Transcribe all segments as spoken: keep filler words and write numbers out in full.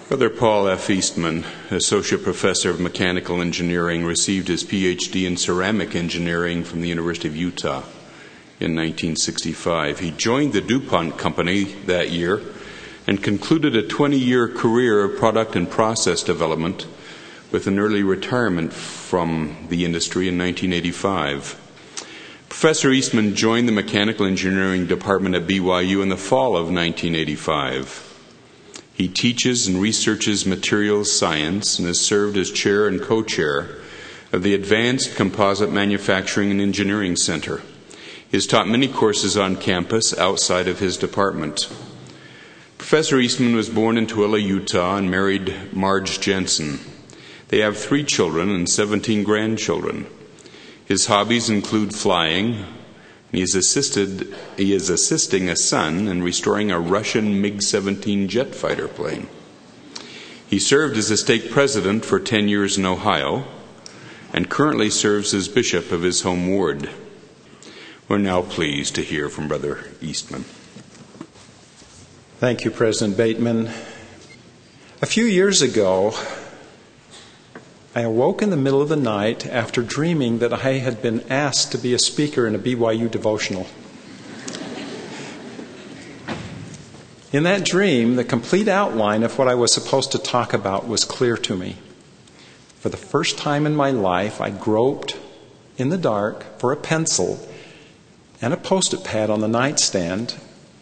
Brother Paul F. Eastman, Associate Professor of Mechanical Engineering, received his P H D in Ceramic Engineering from the University of Utah in nineteen sixty-five. He joined the DuPont Company that year and concluded a twenty-year career of product and process development with an early retirement from the industry in nineteen eighty-five. Professor Eastman joined the Mechanical Engineering Department at B Y U in the fall of nineteen eighty-five. He teaches and researches materials science and has served as chair and co-chair of the Advanced Composite Manufacturing and Engineering Center. He has taught many courses on campus outside of his department. Professor Eastman was born in Tooele, Utah, and married Marge Jensen. They have three children and seventeen grandchildren. His hobbies include flying. He is assisted. He is assisting a son in restoring a Russian MiG seventeen jet fighter plane. He served as a stake president for ten years in Ohio and currently serves as bishop of his home ward. We're now pleased to hear from Brother Eastman. Thank you, President Bateman. A few years ago, I awoke in the middle of the night after dreaming that I had been asked to be a speaker in a B Y U devotional. In that dream, the complete outline of what I was supposed to talk about was clear to me. For the first time in my life, I groped in the dark for a pencil and a Post-it pad on the nightstand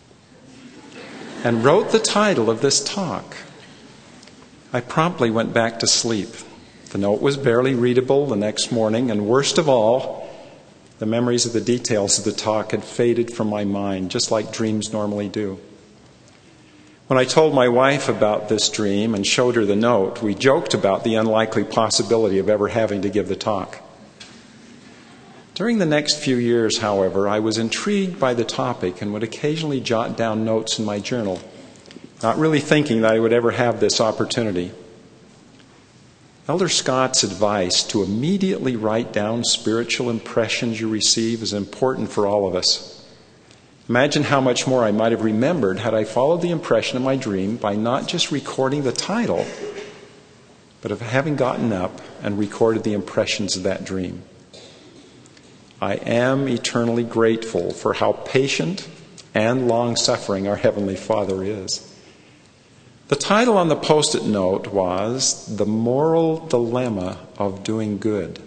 and wrote the title of this talk. I promptly went back to sleep. The note was barely readable the next morning, and worst of all, the memories of the details of the talk had faded from my mind, just like dreams normally do. When I told my wife about this dream and showed her the note, we joked about the unlikely possibility of ever having to give the talk. During the next few years, however, I was intrigued by the topic and would occasionally jot down notes in my journal, not really thinking that I would ever have this opportunity. Elder Scott's advice to immediately write down spiritual impressions you receive is important for all of us. Imagine how much more I might have remembered had I followed the impression of my dream by not just recording the title, but of having gotten up and recorded the impressions of that dream. I am eternally grateful for how patient and long-suffering our Heavenly Father is. The title on the Post-it note was The Moral Dilemma of Doing Good.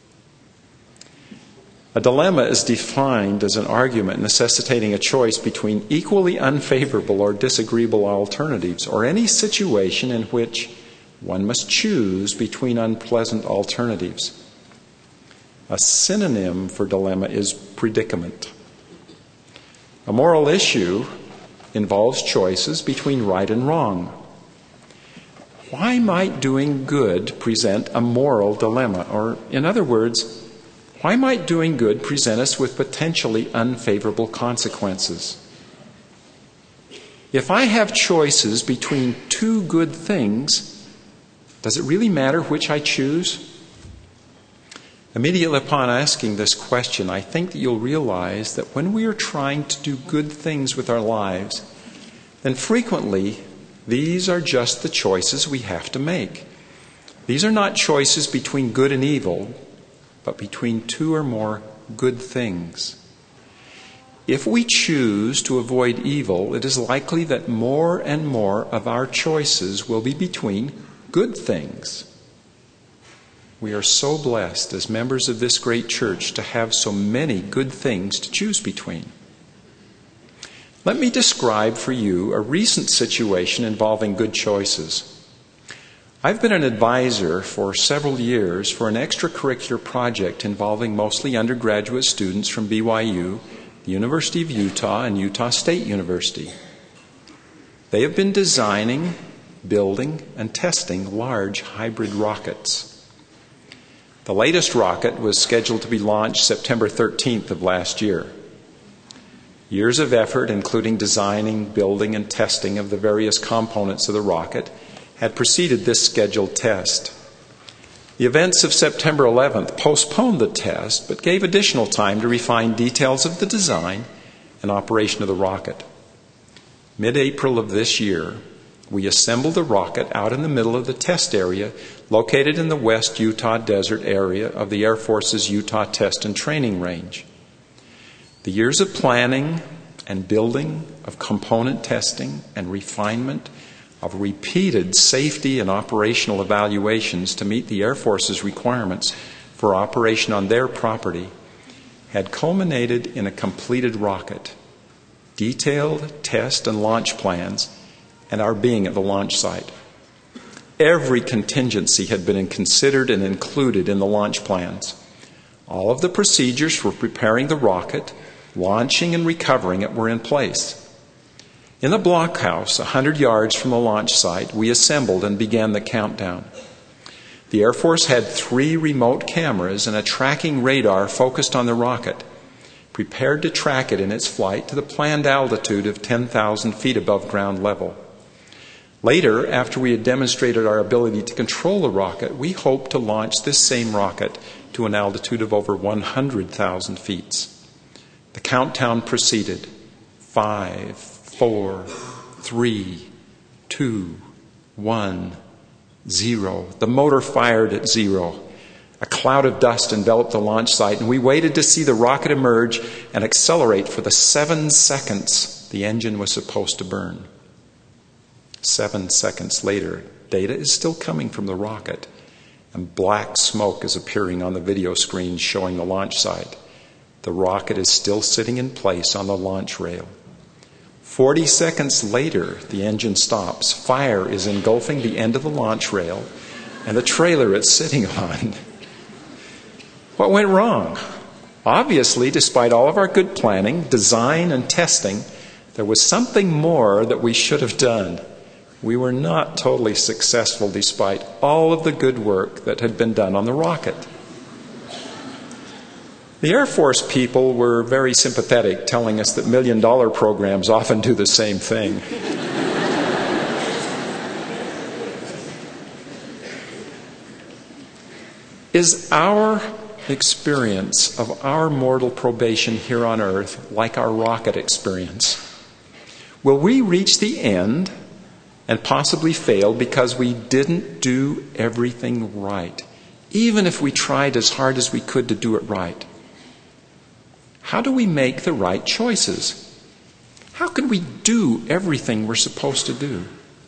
A dilemma is defined as an argument necessitating a choice between equally unfavorable or disagreeable alternatives, or any situation in which one must choose between unpleasant alternatives. A synonym for dilemma is predicament. A moral issue involves choices between right and wrong. Why might doing good present a moral dilemma? Or, in other words, why might doing good present us with potentially unfavorable consequences? If I have choices between two good things, does it really matter which I choose? Immediately upon asking this question, I think that you'll realize that when we are trying to do good things with our lives, then frequently these are just the choices we have to make. These are not choices between good and evil, but between two or more good things. If we choose to avoid evil, it is likely that more and more of our choices will be between good things. We are so blessed as members of this great church to have so many good things to choose between. Let me describe for you a recent situation involving good choices. I've been an advisor for several years for an extracurricular project involving mostly undergraduate students from B Y U, the University of Utah, and Utah State University. They have been designing, building, and testing large hybrid rockets. The latest rocket was scheduled to be launched September thirteenth of last year. Years of effort, including designing, building, and testing of the various components of the rocket, had preceded this scheduled test. The events of September eleventh postponed the test, but gave additional time to refine details of the design and operation of the rocket. Mid-April of this year, We assembled the rocket out in the middle of the test area located in the West Utah Desert area of the Air Force's Utah Test and Training Range. The years of planning and building, of component testing and refinement, of repeated safety and operational evaluations to meet the Air Force's requirements for operation on their property had culminated in a completed rocket, detailed test and launch plans, and our being at the launch site. Every contingency had been considered and included in the launch plans. All of the procedures for preparing the rocket, launching and recovering it were in place. In the blockhouse, a hundred yards from the launch site, we assembled and began the countdown. The Air Force had three remote cameras and a tracking radar focused on the rocket, prepared to track it in its flight to the planned altitude of ten thousand feet above ground level. Later, after we had demonstrated our ability to control the rocket, we hoped to launch this same rocket to an altitude of over one hundred thousand feet. The countdown proceeded. Five, four, three, two, one, zero. The motor fired at zero. A cloud of dust enveloped the launch site, and we waited to see the rocket emerge and accelerate for the seven seconds the engine was supposed to burn. Seven seconds later, data is still coming from the rocket, and black smoke is appearing on the video screen showing the launch site. The rocket is still sitting in place on the launch rail. Forty seconds later, the engine stops. Fire is engulfing the end of the launch rail and the trailer it's sitting on. What went wrong? Obviously, despite all of our good planning, design, and testing, there was something more that we should have done. We were not totally successful despite all of the good work that had been done on the rocket. The Air Force people were very sympathetic, telling us that million-dollar programs often do the same thing. Is our experience of our mortal probation here on Earth like our rocket experience? Will we reach the end and possibly fail because we didn't do everything right, even if we tried as hard as we could to do it right? How do we make the right choices? How can we do everything we're supposed to do?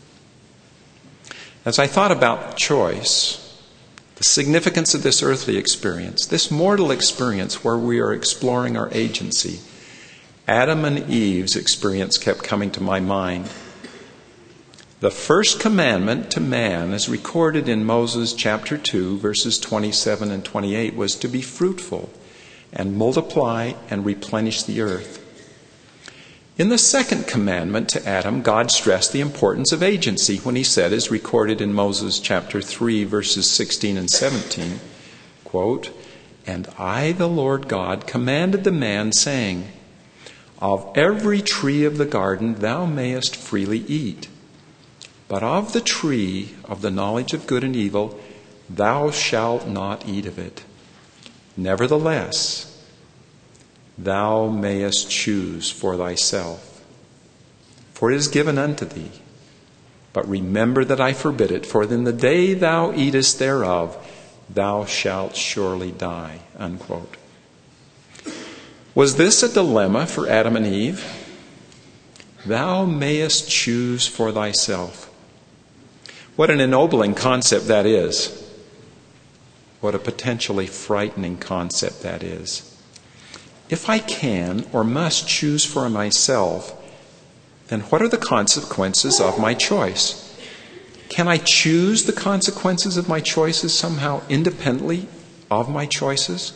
As I thought about choice, the significance of this earthly experience, this mortal experience where we are exploring our agency, Adam and Eve's experience kept coming to my mind. The first commandment to man, as recorded in Moses chapter two, verses twenty-seven and twenty-eight, was to be fruitful and multiply and replenish the earth. In the second commandment to Adam, God stressed the importance of agency when he said, as recorded in Moses chapter three, verses sixteen and seventeen, quote, "And I, the Lord God, commanded the man, saying, Of every tree of the garden thou mayest freely eat, but of the tree of the knowledge of good and evil thou shalt not eat of it. Nevertheless, thou mayest choose for thyself. For it is given unto thee. But remember that I forbid it, for in the day thou eatest thereof, thou shalt surely die." Unquote. Was this a dilemma for Adam and Eve? Thou mayest choose for thyself. What an ennobling concept that is. What a potentially frightening concept that is. If I can or must choose for myself, then what are the consequences of my choice? Can I choose the consequences of my choices somehow independently of my choices?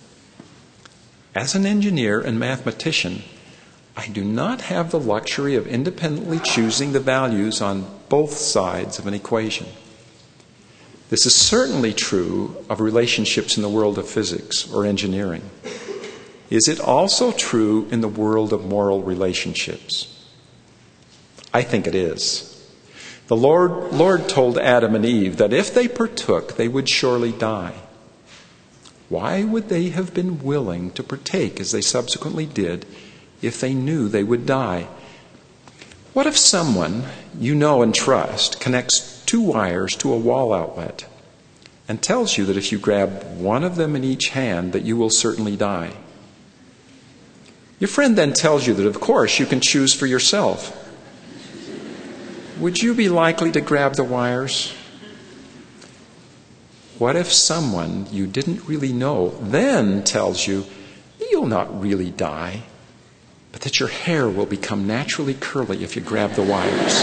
As an engineer and mathematician, I do not have the luxury of independently choosing the values on both sides of an equation. This is certainly true of relationships in the world of physics or engineering. Is it also true in the world of moral relationships? I think it is. The Lord, Lord told Adam and Eve that if they partook, they would surely die. Why would they have been willing to partake as they subsequently did if they knew they would die? What if someone you know and trust connects two wires to a wall outlet and tells you that if you grab one of them in each hand, that you will certainly die. Your friend then tells you that, of course, you can choose for yourself. Would you be likely to grab the wires? What if someone you didn't really know then tells you you'll not really die, but that your hair will become naturally curly if you grab the wires?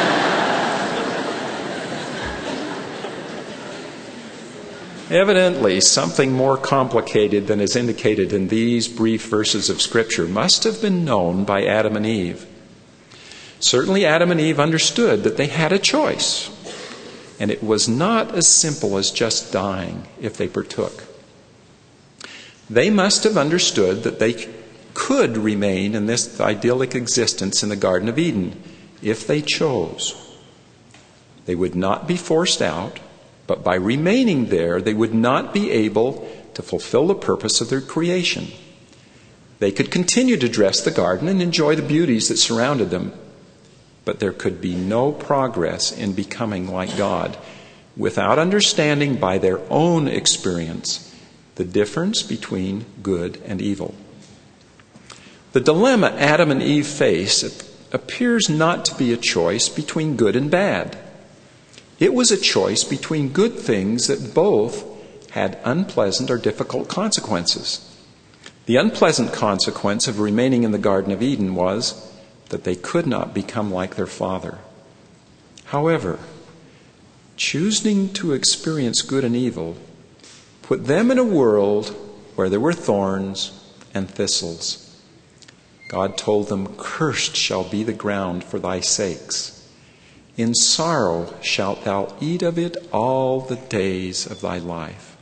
Evidently, something more complicated than is indicated in these brief verses of Scripture must have been known by Adam and Eve. Certainly, Adam and Eve understood that they had a choice, and it was not as simple as just dying if they partook. They must have understood that they could remain in this idyllic existence in the Garden of Eden if they chose. They would not be forced out, but by remaining there, they would not be able to fulfill the purpose of their creation. They could continue to dress the garden and enjoy the beauties that surrounded them, but there could be no progress in becoming like God without understanding by their own experience the difference between good and evil. The dilemma Adam and Eve face appears not to be a choice between good and bad. It was a choice between good things that both had unpleasant or difficult consequences. The unpleasant consequence of remaining in the Garden of Eden was that they could not become like their father. However, choosing to experience good and evil put them in a world where there were thorns and thistles. God told them, "Cursed shall be the ground for thy sakes. In sorrow shalt thou eat of it all the days of thy life."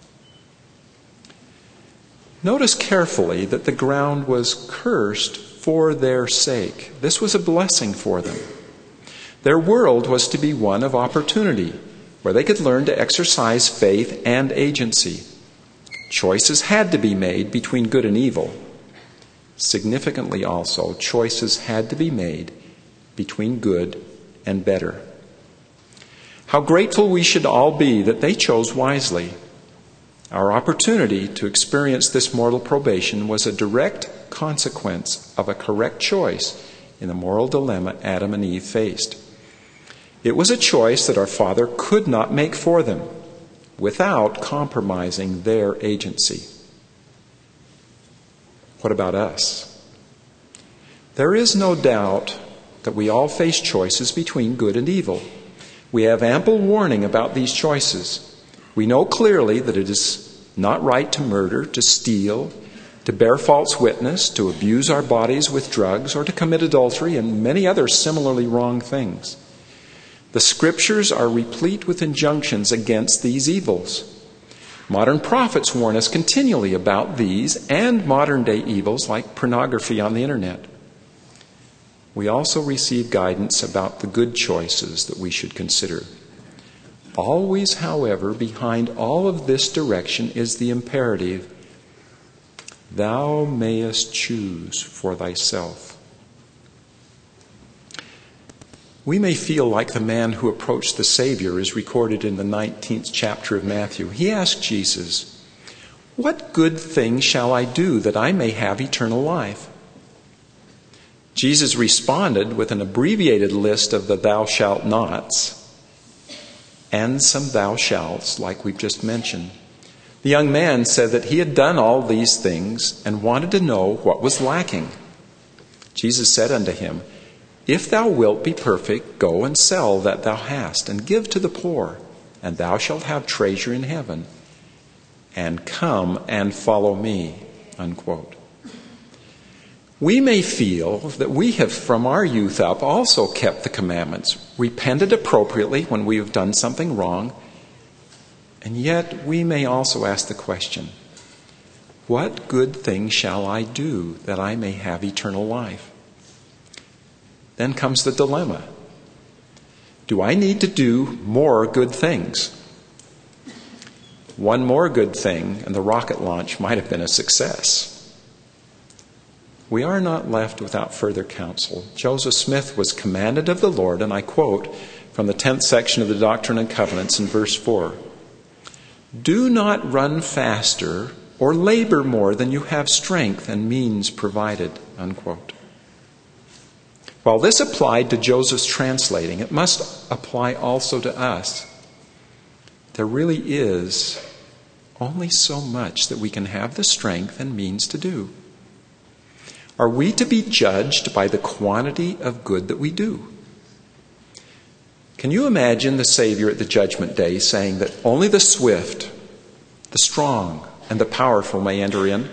Notice carefully that the ground was cursed for their sake. This was a blessing for them. Their world was to be one of opportunity, where they could learn to exercise faith and agency. Choices had to be made between good and evil. Significantly also, choices had to be made between good and better. How grateful we should all be that they chose wisely. Our opportunity to experience this mortal probation was a direct consequence of a correct choice in the moral dilemma Adam and Eve faced. It was a choice that our Father could not make for them without compromising their agency. What about us? There is no doubt that we all face choices between good and evil. We have ample warning about these choices. We know clearly that it is not right to murder, to steal, to bear false witness, to abuse our bodies with drugs, or to commit adultery and many other similarly wrong things. The Scriptures are replete with injunctions against these evils. Modern prophets warn us continually about these and modern-day evils like pornography on the internet. We also receive guidance about the good choices that we should consider. Always, however, behind all of this direction is the imperative, "Thou mayest choose for thyself." We may feel like the man who approached the Savior is recorded in the nineteenth chapter of Matthew. He asked Jesus, "What good thing shall I do that I may have eternal life?" Jesus responded with an abbreviated list of the thou shalt nots and some thou shalts, like we've just mentioned. The young man said that he had done all these things and wanted to know what was lacking. Jesus said unto him, "If thou wilt be perfect, go and sell that thou hast, and give to the poor, and thou shalt have treasure in heaven. And come and follow me." Unquote. We may feel that we have from our youth up also kept the commandments, repented appropriately when we have done something wrong, and yet we may also ask the question, what good thing shall I do that I may have eternal life? Then comes the dilemma. Do I need to do more good things? One more good thing and the rocket launch might have been a success. we are not left without further counsel. Joseph Smith was commanded of the Lord, and I quote from the tenth section of the Doctrine and Covenants in verse four, "Do not run faster or labor more than you have strength and means provided," unquote. While this applied to Joseph's translating, it must apply also to us. There really is only so much that we can have the strength and means to do. Are we to be judged by the quantity of good that we do? Can you imagine the Savior at the judgment day saying that only the swift, the strong, and the powerful may enter in?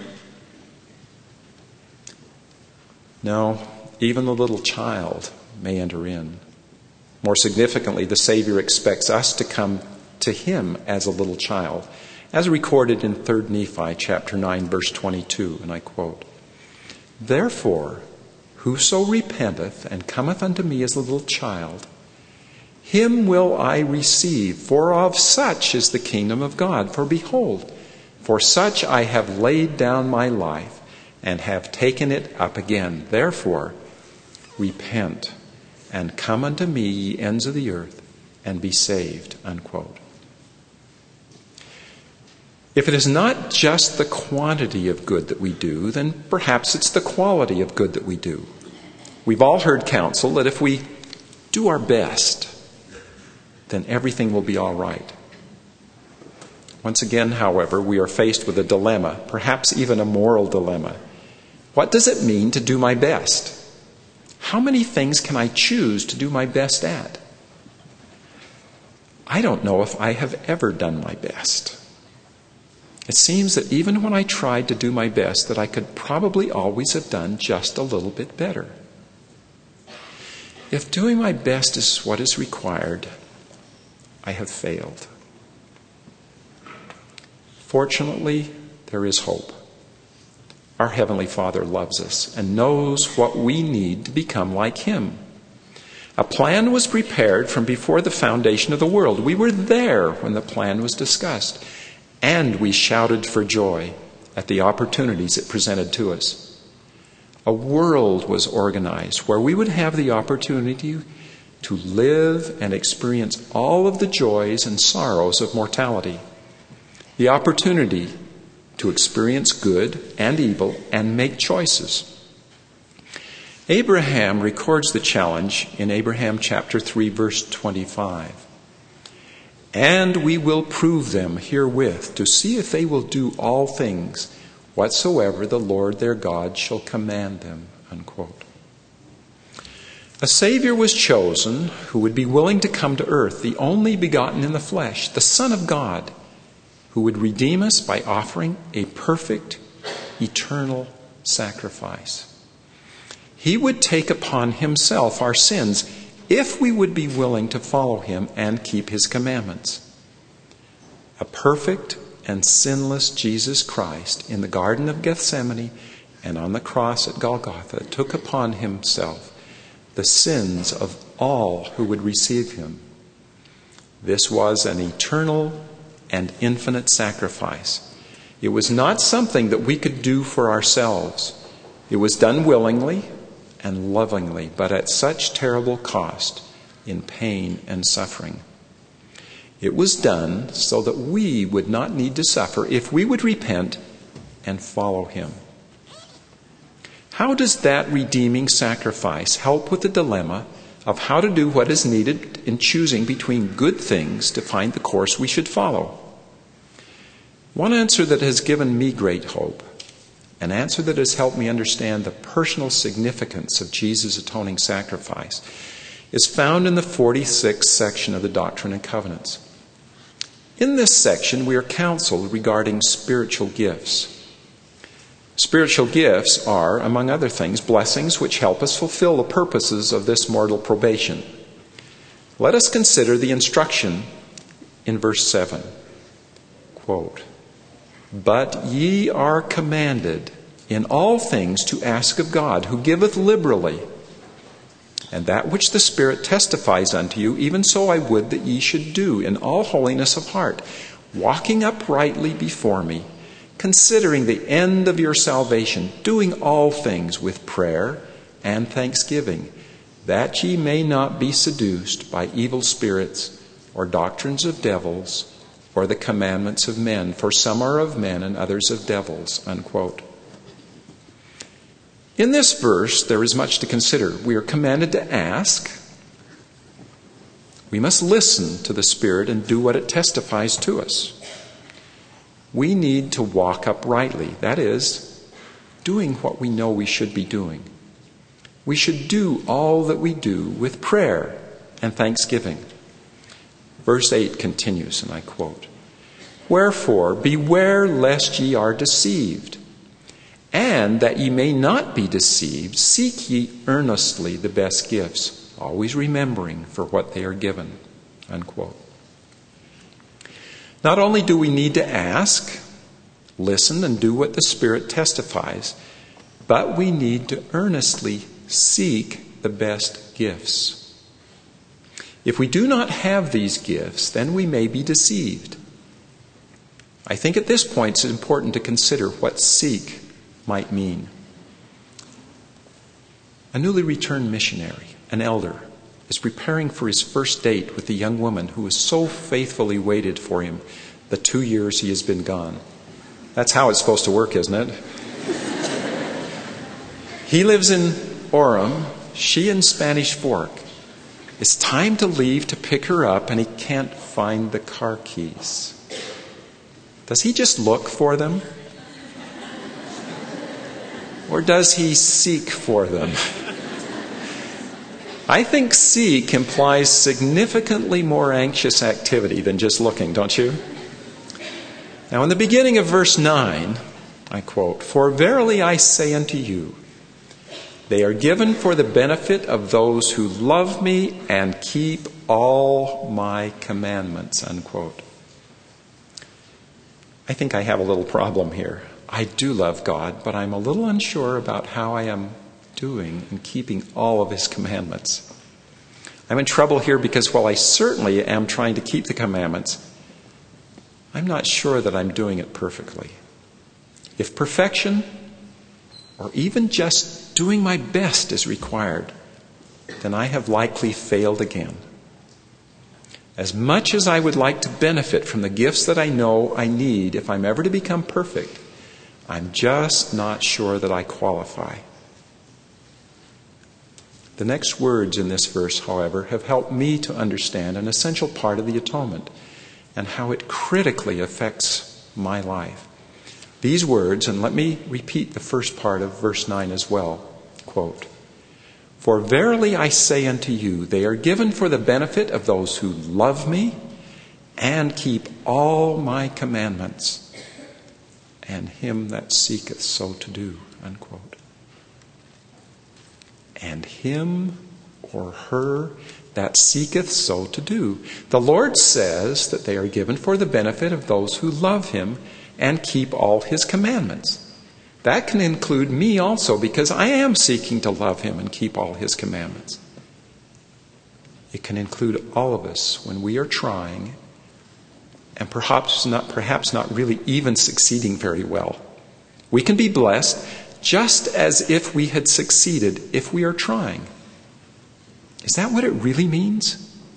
No, even the little child may enter in. More significantly, the Savior expects us to come to him as a little child, as recorded in Third Nephi chapter nine, verse twenty-two, and I quote, "Therefore, whoso repenteth and cometh unto me as a little child, him will I receive, for of such is the kingdom of God. For behold, for such I have laid down my life, and have taken it up again. Therefore, repent, and come unto me, ye ends of the earth, and be saved," unquote. If it is not just the quantity of good that we do, then perhaps it's the quality of good that we do. We've all heard counsel that if we do our best, then everything will be all right. Once again, however, we are faced with a dilemma, perhaps even a moral dilemma. What does it mean to do my best? How many things can I choose to do my best at? I don't know if I have ever done my best. It seems that even when I tried to do my best, that I could probably always have done just a little bit better. If doing my best is what is required, I have failed. Fortunately, there is hope. Our Heavenly Father loves us and knows what we need to become like Him. A plan was prepared from before the foundation of the world. We were there when the plan was discussed, and we shouted for joy at the opportunities it presented to us. A world was organized where we would have the opportunity to live and experience all of the joys and sorrows of mortality. The opportunity to experience good and evil and make choices. Abraham records the challenge in Abraham chapter three, verse twenty-five. "And we will prove them herewith to see if they will do all things whatsoever the Lord their God shall command them," unquote. A Savior was chosen who would be willing to come to earth, the only begotten in the flesh, the Son of God, who would redeem us by offering a perfect, eternal sacrifice. He would take upon himself our sins if we would be willing to follow him and keep his commandments. A perfect and sinless Jesus Christ in the Garden of Gethsemane and on the cross at Golgotha took upon himself the sins of all who would receive him. This was an eternal and infinite sacrifice. It was not something that we could do for ourselves. It was done willingly and lovingly, but at such terrible cost in pain and suffering. It was done so that we would not need to suffer if we would repent and follow him. How does that redeeming sacrifice help with the dilemma of how to do what is needed in choosing between good things to find the course we should follow? One answer that has given me great hope, an answer that has helped me understand the personal significance of Jesus' atoning sacrifice, is found in the forty-sixth section of the Doctrine and Covenants. In this section, we are counseled regarding spiritual gifts. Spiritual gifts are, among other things, blessings which help us fulfill the purposes of this mortal probation. Let us consider the instruction in verse seven. Quote, "But ye are commanded in all things to ask of God, who giveth liberally, and that which the Spirit testifies unto you, even so I would that ye should do in all holiness of heart, walking uprightly before me, considering the end of your salvation, doing all things with prayer and thanksgiving, that ye may not be seduced by evil spirits or doctrines of devils or the commandments of men, for some are of men and others of devils." Unquote. In this verse, there is much to consider. We are commanded to ask. We must listen to the Spirit and do what it testifies to us. We need to walk uprightly, that is, doing what we know we should be doing. We should do all that we do with prayer and thanksgiving. Verse eight continues, and I quote, "Wherefore, beware lest ye are deceived. And that ye may not be deceived, seek ye earnestly the best gifts, always remembering for what they are given." Unquote. Not only do we need to ask, listen, and do what the Spirit testifies, but we need to earnestly seek the best gifts. If we do not have these gifts, then we may be deceived. I think at this point it's important to consider what seek might mean. A newly returned missionary, an elder, is preparing for his first date with the young woman who has so faithfully waited for him the two years he has been gone. That's how it's supposed to work, isn't it? He lives in Orem, she in Spanish Fork. It's time to leave to pick her up, and he can't find the car keys. Does he just look for them? Or does he seek for them? I think seek implies significantly more anxious activity than just looking, don't you? Now, in the beginning of verse nine, I quote, "For verily I say unto you, they are given for the benefit of those who love me and keep all my commandments." Unquote. I think I have a little problem here. I do love God, but I'm a little unsure about how I am doing in keeping all of His commandments. I'm in trouble here because while I certainly am trying to keep the commandments, I'm not sure that I'm doing it perfectly. If perfection, or even just doing my best, is required, then I have likely failed again. As much as I would like to benefit from the gifts that I know I need if I'm ever to become perfect, I'm just not sure that I qualify. The next words in this verse, however, have helped me to understand an essential part of the atonement and how it critically affects my life. These words, and let me repeat the first part of verse nine as well, quote, "For verily I say unto you, they are given for the benefit of those who love me and keep all my commandments, and him that seeketh so to do." Unquote. And him or her that seeketh so to do. The Lord says that they are given for the benefit of those who love Him and keep all His commandments. That can include me also, because I am seeking to love Him and keep all His commandments. It can include all of us when we are trying and perhaps not, perhaps not really even succeeding very well. We can be blessed just as if we had succeeded if we are trying. Is that what it really means?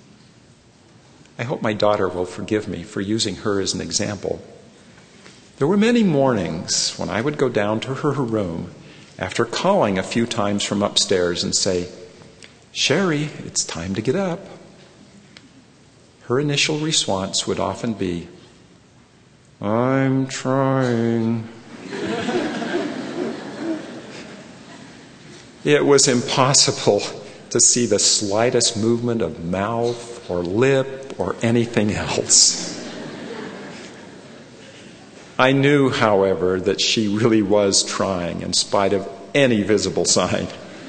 I hope my daughter will forgive me for using her as an example. There were many mornings when I would go down to her room after calling a few times from upstairs and say, "Sherry, it's time to get up." Her initial response would often be, "I'm trying." It was impossible to see the slightest movement of mouth or lip or anything else. I knew, however, that she really was trying in spite of any visible sign.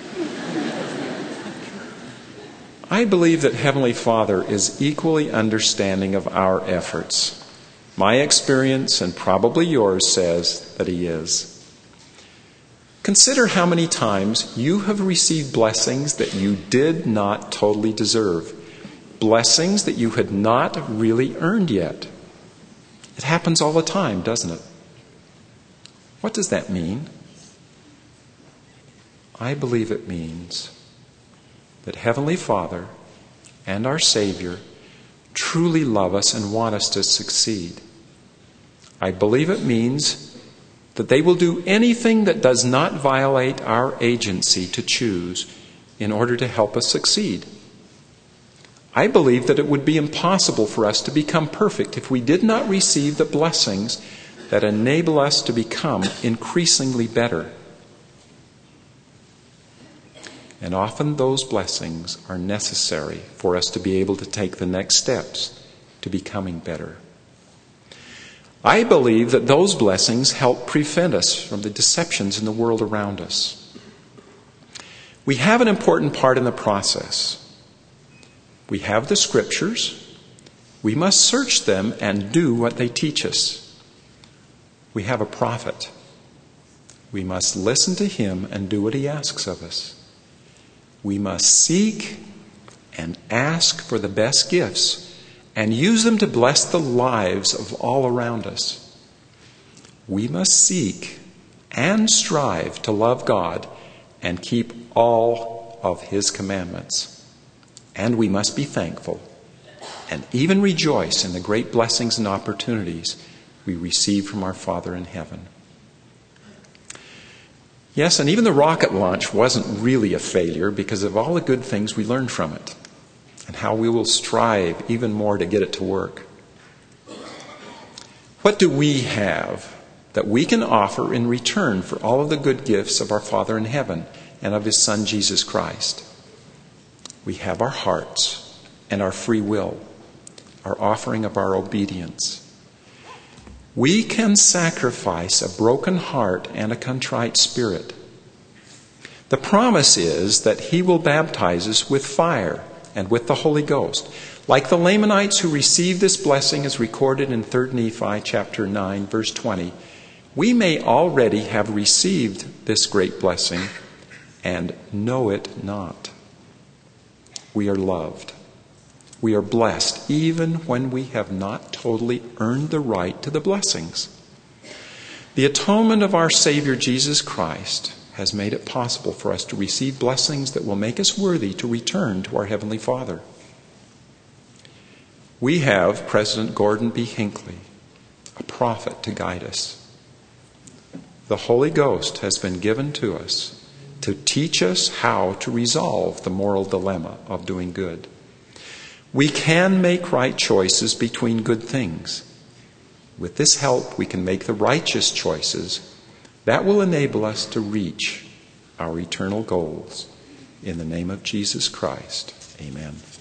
I believe that Heavenly Father is equally understanding of our efforts. My experience, and probably yours, says that He is. Consider how many times you have received blessings that you did not totally deserve. Blessings that you had not really earned yet. It happens all the time, doesn't it? What does that mean? I believe it means that Heavenly Father and our Savior truly love us and want us to succeed. I believe it means that they will do anything that does not violate our agency to choose in order to help us succeed. I believe that it would be impossible for us to become perfect if we did not receive the blessings that enable us to become increasingly better. And often those blessings are necessary for us to be able to take the next steps to becoming better. I believe that those blessings help prevent us from the deceptions in the world around us. We have an important part in the process. We have the Scriptures. We must search them and do what they teach us. We have a prophet. We must listen to him and do what he asks of us. We must seek and ask for the best gifts and use them to bless the lives of all around us. We must seek and strive to love God and keep all of his commandments. And we must be thankful and even rejoice in the great blessings and opportunities we receive from our Father in heaven. Yes, and even the rocket launch wasn't really a failure because of all the good things we learned from it and how we will strive even more to get it to work. What do we have that we can offer in return for all of the good gifts of our Father in heaven and of his Son Jesus Christ? We have our hearts and our free will, our offering of our obedience. We can sacrifice a broken heart and a contrite spirit. The promise is that he will baptize us with fire and with the Holy Ghost. Like the Lamanites who received this blessing as recorded in Third Nephi chapter nine, verse twenty, we may already have received this great blessing and know it not. We are loved. We are blessed even when we have not totally earned the right to the blessings. The atonement of our Savior Jesus Christ has made it possible for us to receive blessings that will make us worthy to return to our Heavenly Father. We have President Gordon B. Hinckley, a prophet, to guide us. The Holy Ghost has been given to us to teach us how to resolve the moral dilemma of doing good. We can make right choices between good things. With this help, we can make the righteous choices that will enable us to reach our eternal goals. In the name of Jesus Christ, amen.